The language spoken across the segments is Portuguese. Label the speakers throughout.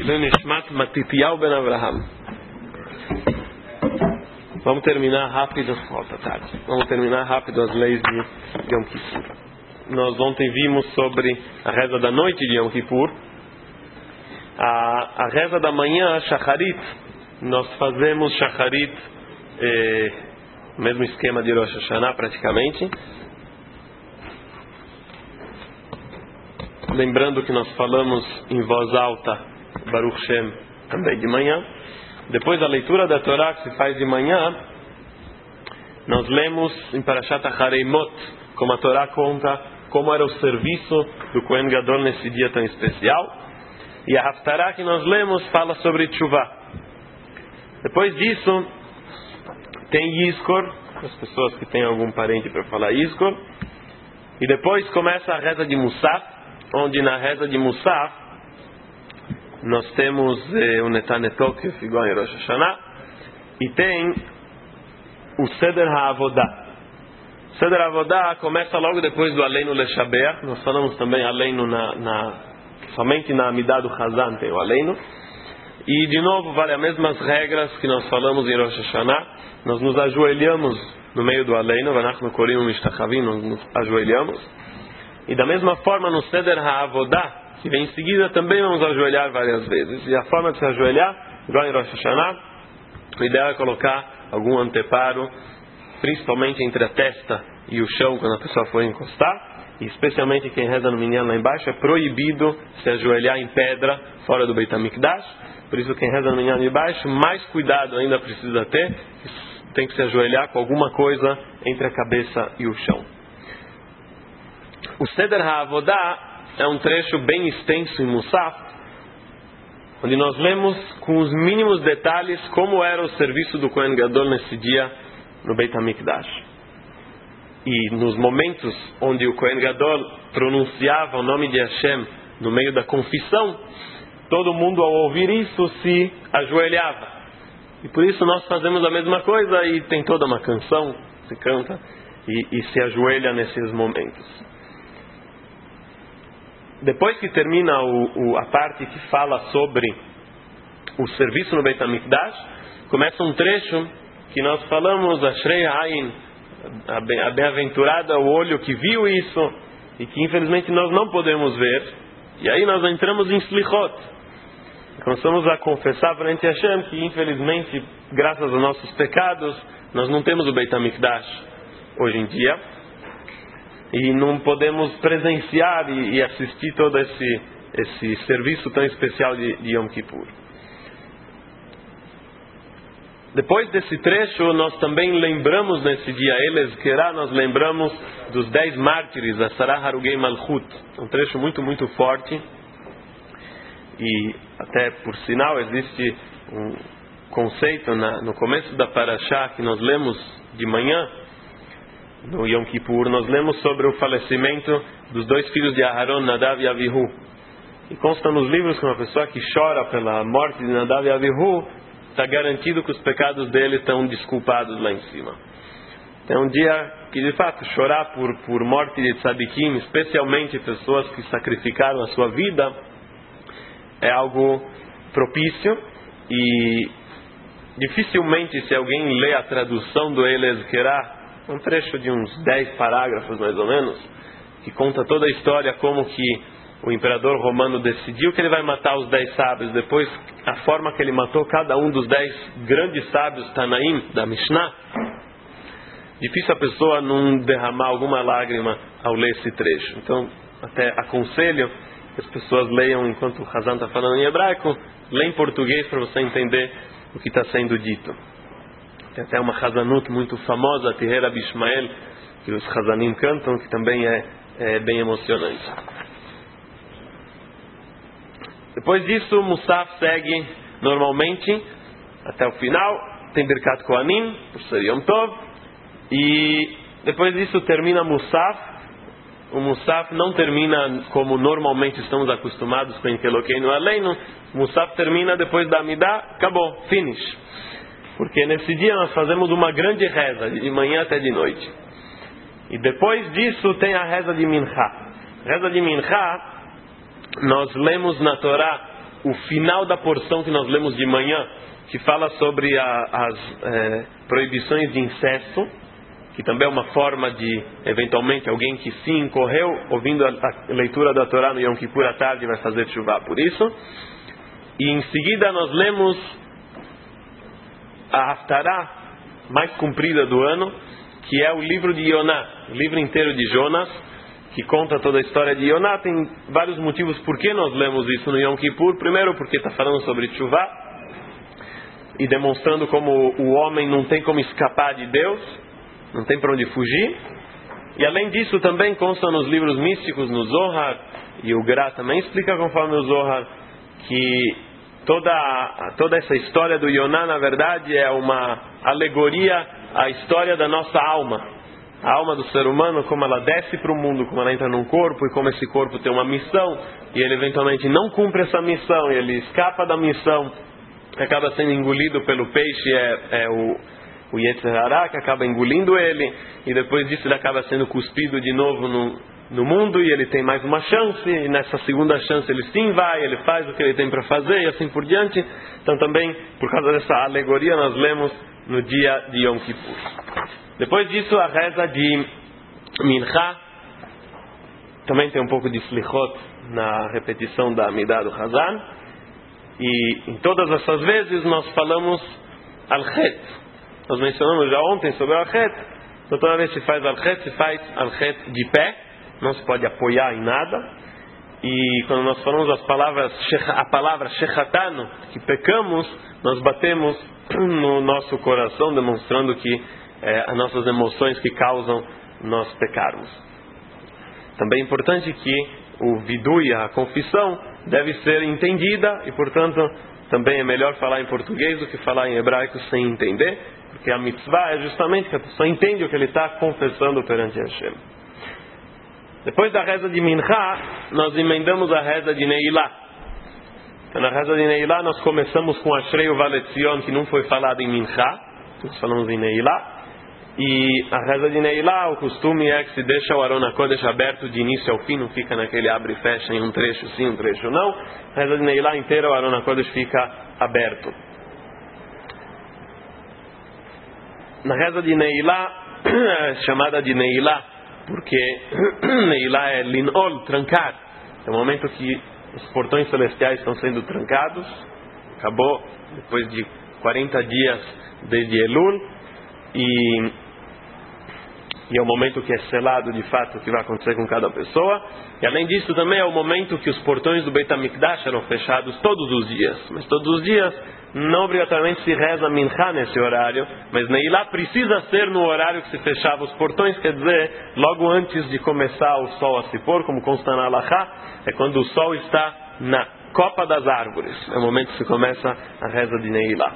Speaker 1: Lenishmat Matityahu ben Avraham. Vamos terminar rápido. Volta tarde. Vamos terminar rápido as leis de Yom Kippur. Nós ontem vimos sobre a reza da noite de Yom Kippur. A reza da manhã, Shacharit, nós fazemos Shacharit, mesmo esquema de Rosh Hashanah praticamente. Lembrando que nós falamos em voz alta Baruch Shem também de manhã. Depois da leitura da Torá que se faz de manhã, nós lemos em Parashat Achareimot, como a Torá conta como era o serviço do Kohen Gadol nesse dia tão especial. E a Haftarah que nós lemos fala sobre Teshuvah. Depois disso, tem Yizkor, as pessoas que têm algum parente para falar Yizkor. E depois começa a reza de Musaf, onde na reza de Musaf nós temos o Netanetok, igual em Rosh Hashanah, e tem o Seder HaAvodah. O Seder HaAvodah começa logo depois do Aleinu Leshabeach. Nós falamos também Aleinu somente na Amidah do Hazan tem o Aleinu. E de novo vale as mesmas regras que nós falamos em Rosh Hashanah. Nós nos ajoelhamos no meio do Aleinu, Vanachnu Korim Mishtachavim, nós nos ajoelhamos. E da mesma forma no Seder HaAvodah, que vem em seguida, também vamos ajoelhar várias vezes. E a forma de se ajoelhar, igual em Rosh Hashanah, o ideal é colocar algum anteparo, principalmente entre a testa e o chão, quando a pessoa for encostar. E especialmente quem reza no Minyan lá embaixo, é proibido se ajoelhar em pedra fora do Beit HaMikdash. Por isso quem reza no Minyan de baixo, mais cuidado ainda precisa ter, tem que se ajoelhar com alguma coisa entre a cabeça e o chão. O Seder HaAvodah é um trecho bem extenso em Musaf, onde nós lemos com os mínimos detalhes como era o serviço do Kohen Gadol nesse dia no Beit HaMikdash. E nos momentos onde o Kohen Gadol pronunciava o nome de Hashem no meio da confissão, todo mundo ao ouvir isso se ajoelhava. E por isso nós fazemos a mesma coisa, e tem toda uma canção, se canta e se ajoelha nesses momentos. Depois que termina a parte que fala sobre o serviço no Beit HaMikdash, começa um trecho que nós falamos, Ashrei Ha'ain, a bem-aventurada o olho que viu isso, e que infelizmente nós não podemos ver. E aí nós entramos em Slichot. Começamos a confessar perante Hashem que infelizmente, graças aos nossos pecados, nós não temos o Beit HaMikdash hoje em dia. E não podemos presenciar e assistir todo esse serviço tão especial de Yom Kippur. Depois desse trecho, nós também lembramos nesse dia, Elezkerá, nós lembramos dos 10 mártires, a Sarah Harugei Malchut. Um trecho muito, muito forte. E até por sinal, existe um conceito no começo da Parashá que nós lemos de manhã, no Yom Kippur, nós lemos sobre o falecimento dos 2 filhos de Aharon, Nadav e Avihu. E consta nos livros que uma pessoa que chora pela morte de Nadav e Avihu, está garantido que os pecados dele estão desculpados lá em cima. É um dia que, de fato, chorar por morte de tzadikim, especialmente pessoas que sacrificaram a sua vida, é algo propício. E dificilmente, se alguém lê a tradução do Elezkerá, um trecho de uns 10 parágrafos mais ou menos, que conta toda a história, como que o imperador romano decidiu que ele vai matar os 10 sábios, depois a forma que ele matou cada um dos 10 grandes sábios Tanaim da Mishnah. Difícil a pessoa não derramar alguma lágrima ao ler esse trecho. Então até aconselho que as pessoas leiam enquanto o Hazan está falando em hebraico, lê em português para você entender o que está sendo dito. Tem até uma Hazanut muito famosa, Tirera Bishmael, que os Hazanim cantam, que também é bem emocionante. Depois disso, Musaf segue normalmente até o final. Tem Birkat Kohanim, por ser Yom Tov. E depois disso termina Musaf. O Musaf não termina como normalmente estamos acostumados com Enkelokeinu Aleinu. Musaf termina depois da Amidah, acabou, finish. Porque nesse dia nós fazemos uma grande reza, de manhã até de noite. E depois disso tem a reza de Minchá. Reza de Minchá, nós lemos na Torá o final da porção que nós lemos de manhã, que fala sobre as proibições de incesto, que também é uma forma de, eventualmente, alguém que se incorreu, ouvindo a leitura da Torá no Yom Kippur à tarde, vai fazer tshuva por isso. E em seguida nós lemos a Haftará mais comprida do ano, que é o livro de Yoná, o livro inteiro de Jonas, que conta toda a história de Yoná. Tem vários motivos por que nós lemos isso no Yom Kippur. Primeiro, porque está falando sobre tshuva e demonstrando como o homem não tem como escapar de Deus, não tem para onde fugir. E além disso também consta nos livros místicos, no Zohar, e o Gra também explica conforme o Zohar, que toda essa história do Yoná, na verdade, é uma alegoria à história da nossa alma. A alma do ser humano, como ela desce para o mundo, como ela entra num corpo, e como esse corpo tem uma missão, e ele eventualmente não cumpre essa missão, e ele escapa da missão, acaba sendo engolido pelo peixe, o Yetzer Hara, que acaba engolindo ele, e depois disso ele acaba sendo cuspido de novo no mundo, e ele tem mais uma chance, e nessa segunda chance ele sim vai, ele faz o que ele tem para fazer, e assim por diante. Então também, por causa dessa alegoria, nós lemos no dia de Yom Kippur. Depois disso, a reza de Mincha, também tem um pouco de Slichot na repetição da Amidah do Hazan, e em todas essas vezes nós falamos Al-Chet. Nós mencionamos já ontem sobre Al-Chet. Então toda vez que se faz Al-Chet, se faz Al-Chet de pé, não se pode apoiar em nada. E quando nós falamos a palavra Shechatanu, que pecamos, nós batemos no nosso coração, demonstrando que as nossas emoções que causam nós pecarmos. Também é importante que o vidui, a confissão, deve ser entendida, e portanto também é melhor falar em português do que falar em hebraico sem entender, porque a mitzvah é justamente que a pessoa entende o que ele está confessando perante Hashem. Depois da reza de Mincha, nós emendamos a reza de Neilá. Então, na reza de Neilá nós começamos com Ashrei Uva Letzion, que não foi falado em Mincha, nós falamos em Neilá. E a reza de Neilá, o costume é que se deixa o Aron HaKodesh aberto de início ao fim, não fica naquele abre e fecha em um trecho sim, um trecho não. A reza de Neilá inteira, o Aron HaKodesh fica aberto. Na reza de Neilá, é chamada de Neilá, porque Neilá é linol, trancar. É o momento que os portões celestiais estão sendo trancados. Acabou depois de 40 dias desde Elul. E é o momento que é selado de fato o que vai acontecer com cada pessoa. E além disso também é o momento que os portões do Beit HaMikdash eram fechados todos os dias. Mas todos os dias não obrigatoriamente se reza Mincha nesse horário, mas Neilá precisa ser no horário que se fechava os portões, quer dizer, logo antes de começar o sol a se pôr, como consta na Halachá, é quando o sol está na copa das árvores. É o momento que se começa a reza de Neilá.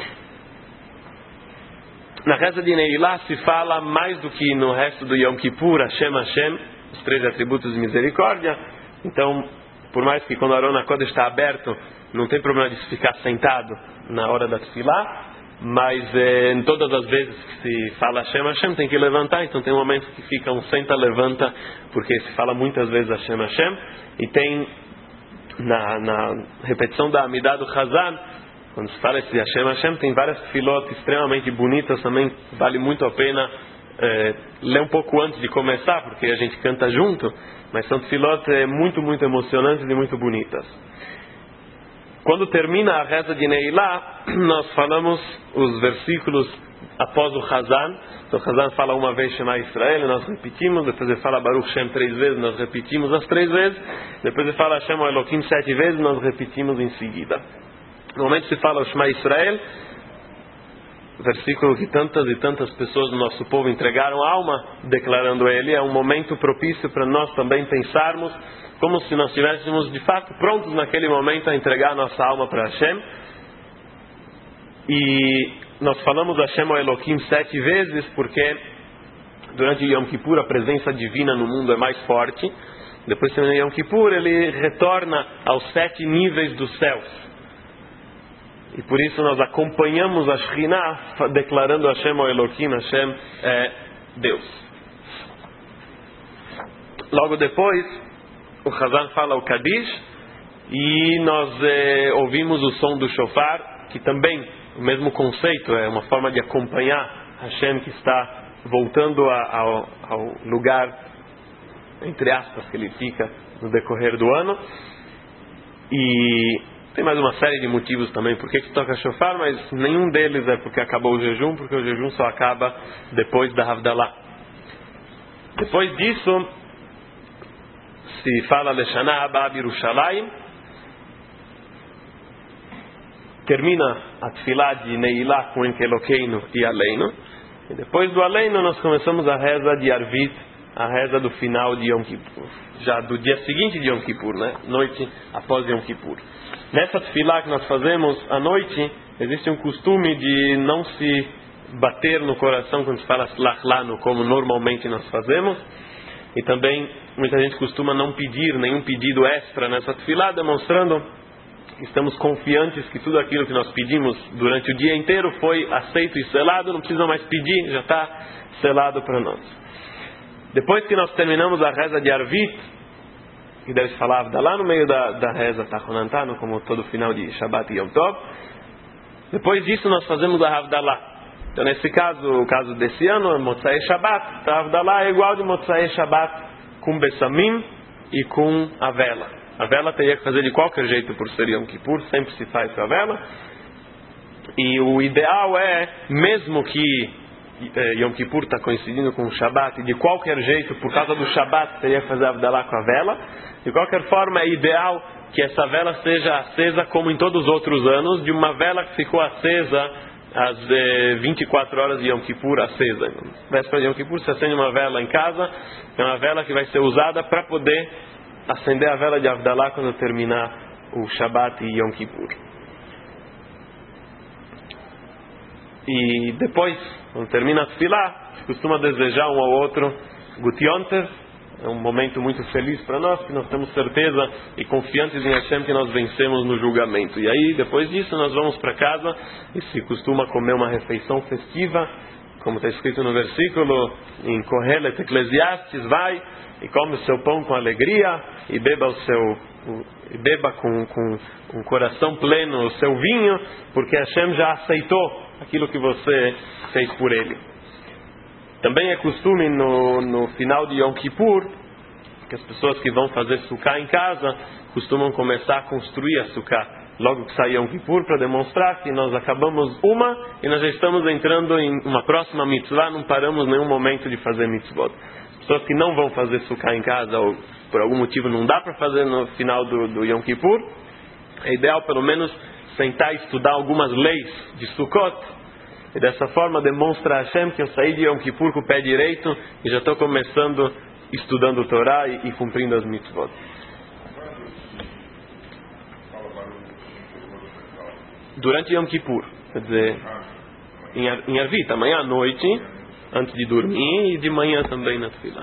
Speaker 1: Na reza de Neilá se fala mais do que no resto do Yom Kippur, Hashem Hashem, os 3 atributos de misericórdia. Então, por mais que quando o Aron HaKodesh está aberto, não tem problema de se ficar sentado na hora da tefilá, mas em todas as vezes que se fala Hashem Hashem tem que levantar. Então tem um momento que fica um senta, levanta, porque se fala muitas vezes Hashem Hashem. E tem na repetição da Amidah do Hazan, quando se fala esse Hashem Hashem, tem várias tefilot extremamente bonitas também. Vale muito a pena ler um pouco antes de começar, porque a gente canta junto, mas são tefilot muito, muito emocionantes e muito bonitas. Quando termina a reza de Neilá, nós falamos os versículos após o Hazan. Então o Hazan fala uma vez Shema Israel, nós repetimos. Depois ele fala Baruch Shem 3 vezes, nós repetimos as 3 vezes. Depois ele fala Hashem Elohim 7 vezes, nós repetimos em seguida. No momento que se fala o Shema Israel, versículo que tantas e tantas pessoas do nosso povo entregaram a alma declarando ele, é um momento propício para nós também pensarmos como se nós estivéssemos de fato prontos naquele momento a entregar a nossa alma para Hashem. E nós falamos Hashem Elohim 7 vezes porque durante Yom Kippur a presença divina no mundo é mais forte. Depois de Yom Kippur ele retorna aos 7 níveis dos céus. E por isso nós acompanhamos a Shekhinah declarando Hashem Elohim, Hashem é Deus. Logo depois, o Hazan fala o Kadish, e nós ouvimos o som do shofar, que também, o mesmo conceito, é uma forma de acompanhar Hashem que está voltando ao lugar, entre aspas, que ele fica no decorrer do ano. E tem mais uma série de motivos também por que toca shofar, mas nenhum deles é porque acabou o jejum, porque o jejum só acaba depois da Havdalah. Depois disso, se fala Leshana Haba Birushalayim, termina a tefilá de Neilá com Enkelokeinu e Aleinu, e depois do Aleinu nós começamos a reza de Arvit, a reza do final de Yom Kippur, já do dia seguinte de Yom Kippur, né? Noite após Yom Kippur. Nessa tefilá que nós fazemos à noite, existe um costume de não se bater no coração quando se fala Slach Lanu, como normalmente nós fazemos, e também muita gente costuma não pedir nenhum pedido extra nessa tefilá, demonstrando que estamos confiantes que tudo aquilo que nós pedimos durante o dia inteiro foi aceito e selado, não precisa mais pedir, já está selado para nós. Depois que nós terminamos a reza de Arvit, que deve falar lá no meio da reza Tachonantano, como todo final de Shabbat e Yom Tov, depois disso nós fazemos a Havdalah. Então nesse caso, o caso desse ano é Motzai Shabbat, a Havdalah é igual de Motzai Shabbat com Bessamim e com a vela. A vela teria que fazer de qualquer jeito por ser Yom Kippur, sempre se faz com a vela. E o ideal é, mesmo que Yom Kippur está coincidindo com o Shabbat, e de qualquer jeito, por causa do Shabbat, teria que fazer a Havdalah com a vela. De qualquer forma, é ideal que essa vela seja acesa como em todos os outros anos, de uma vela que ficou acesa às 24 horas de Yom Kippur, acesa. Véspera de Yom Kippur, você acende uma vela em casa, é uma vela que vai ser usada para poder acender a vela de Havdalah quando terminar o Shabbat e Yom Kippur. E depois, quando termina a tefilá, se costuma desejar um ao outro Gut Yontev. É um momento muito feliz para nós, que nós temos certeza e confiantes em Hashem que nós vencemos no julgamento. E aí, depois disso, nós vamos para casa e se costuma comer uma refeição festiva, como está escrito no versículo em Kohelet Eclesiastes, vai e come o seu pão com alegria e beba com um coração pleno o seu vinho, porque Hashem já aceitou aquilo que você fez por ele. Também é costume no final de Yom Kippur, que as pessoas que vão fazer sukkah em casa costumam começar a construir a sukkah logo que sai Yom Kippur, para demonstrar que nós acabamos uma e nós já estamos entrando em uma próxima mitzvah, não paramos nenhum momento de fazer mitzvot. Pessoas que não vão fazer sukkah em casa ou por algum motivo não dá para fazer no final do Yom Kippur, é ideal pelo menos sentar e estudar algumas leis de Sukkot, e dessa forma demonstra a Hashem que eu saí de Yom Kippur com o pé direito e já estou começando estudando o Torá e cumprindo as mitzvot. Durante Yom Kippur, quer dizer, em Arvit, amanhã à noite, antes de dormir, e de manhã também na tefilá.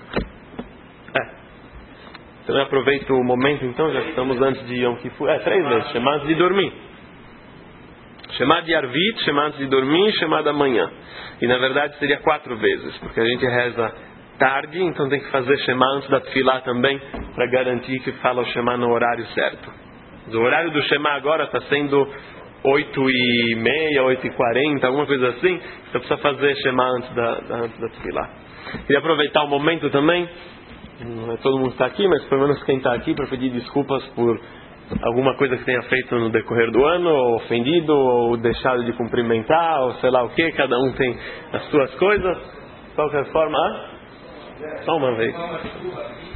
Speaker 1: Então eu aproveito o momento, então, já que estamos antes de Yom Kippur, 3 vezes, Shema antes de dormir. Shema de Arvit, Shema antes de dormir, Shema da manhã. E na verdade seria 4 vezes, porque a gente reza tarde, então tem que fazer Shema antes da tefilá também, para garantir que fala o Shema no horário certo. O horário do Shema agora está sendo 8h30, 8h40, alguma coisa assim, então precisa fazer Shema antes da tefilá. Queria aproveitar o momento também, não é todo mundo está aqui, mas pelo menos quem está aqui, para pedir desculpas por alguma coisa que tenha feito no decorrer do ano, ou ofendido, ou deixado de cumprimentar, ou sei lá o que, cada um tem as suas coisas. De qualquer forma, só uma vez.